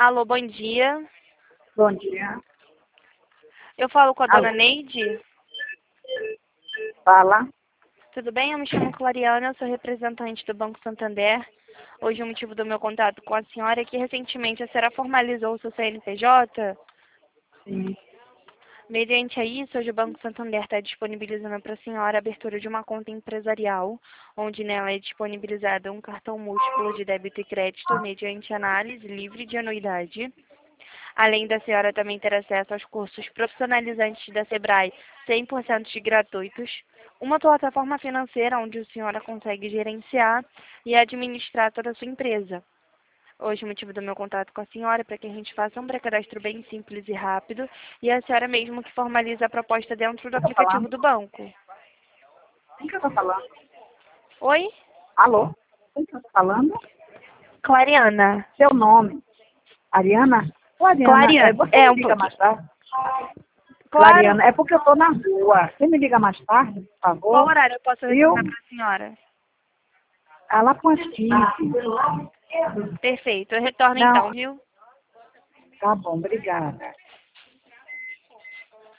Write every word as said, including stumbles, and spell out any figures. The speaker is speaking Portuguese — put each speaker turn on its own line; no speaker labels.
Alô, bom dia.
Bom dia.
Eu falo com a
Alô.
dona Neide?
Fala.
Tudo bem? Eu me chamo Clariana, eu sou representante do Banco Santander. Hoje o motivo do meu contato com a senhora é que recentemente a senhora formalizou o seu C N P J.
Sim.
Mediante a isso, hoje o Banco Santander está disponibilizando para a senhora a abertura de uma conta empresarial, onde nela é disponibilizado um cartão múltiplo de débito e crédito mediante análise livre de anuidade. Além da senhora também ter acesso aos cursos profissionalizantes da Sebrae cem por cento de gratuitos, uma plataforma financeira onde a senhora consegue gerenciar e administrar toda a sua empresa. Hoje o motivo do meu contato com a senhora é para que a gente faça um pré-cadastro bem simples e rápido e a senhora mesmo que formalize a proposta dentro do
Quem tá
aplicativo
falando?
do banco.
Quem que eu tô falando?
Oi?
Alô? Quem que eu tô falando?
Clariana.
Seu nome? Ariana? Ô, Ariana, é,
Clariana.
você
É,
me
um
liga
pouquinho.
mais tarde?
Claro.
Clariana, é porque eu tô na rua. Você me liga mais tarde, por
Qual
favor?
horário eu posso
Viu?
retornar para a senhora?
Ah, lá com as quinze.
Perfeito. Eu retorno
Não,
então, viu?
tá bom, obrigada.